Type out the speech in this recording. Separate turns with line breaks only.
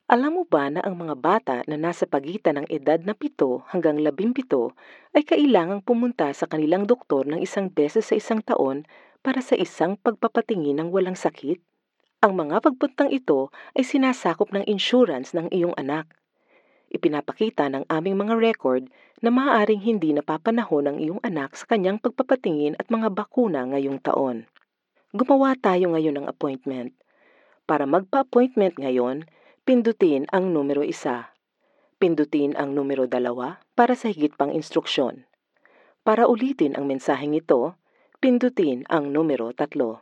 Alam mo ba na ang mga bata na nasa pagitan ng edad na 7 hanggang 17 ay kailangang pumunta sa kanilang doktor ng isang beses sa isang taon para sa isang pagpapatingin ng walang sakit? Ang mga pagpuntang ito ay sinasakop ng insurance ng iyong anak. Ipinapakita ng aming mga record na maaaring hindi napapanahon ng iyong anak sa kanyang pagpapatingin at mga bakuna ngayong taon. Gumawa tayo ngayon ng appointment. Para magpa-appointment ngayon, pindutin ang numero 1. Pindutin ang numero 2 para sa higit pang instruksyon. Para ulitin ang mensaheng ito, pindutin ang numero 3.